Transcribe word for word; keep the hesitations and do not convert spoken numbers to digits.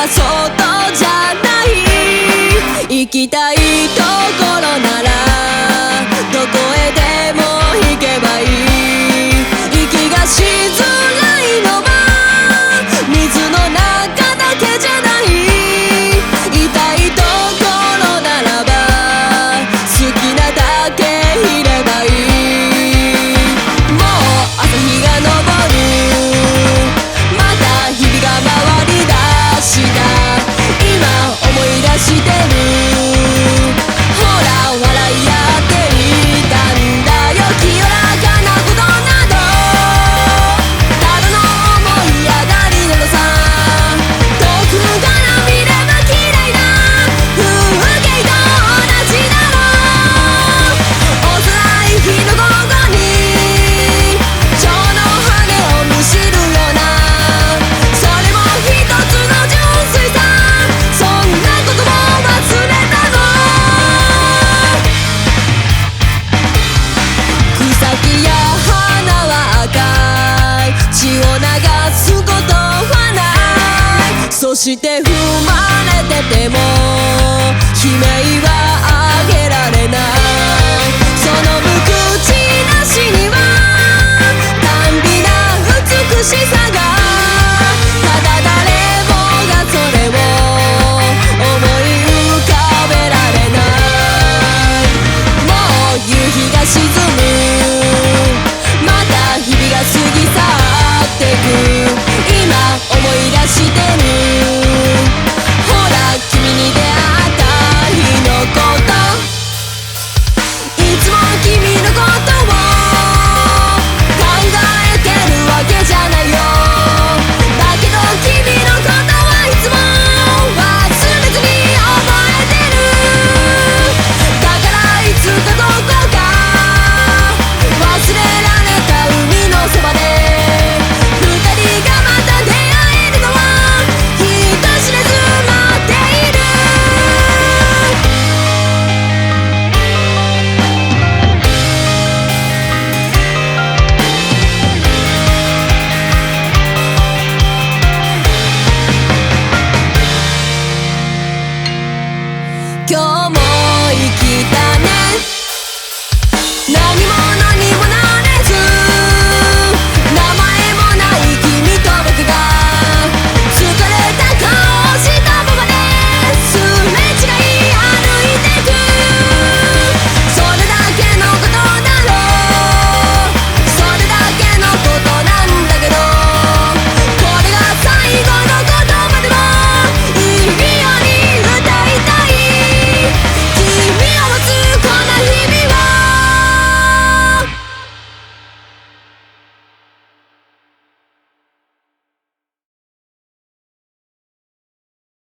は外じゃない。行きたいところならどこへでも行けばいい。息がしづらいのは水の中だけじゃない。痛いところならば好きなだけいればいい。もう朝日が昇る、また日々が回り出した。今思い出してる、ほら笑い合っていたんだよ。清らかなことなどただの思い上がりなのさ。遠くから見れば綺麗な風景と同じだろう。幼い日の午後に蝶の羽をむしるような、それも一つの純粋さ。そんなことも忘れたの。草木や花は赤い、血を流すことはない。そして踏まれてても悲鳴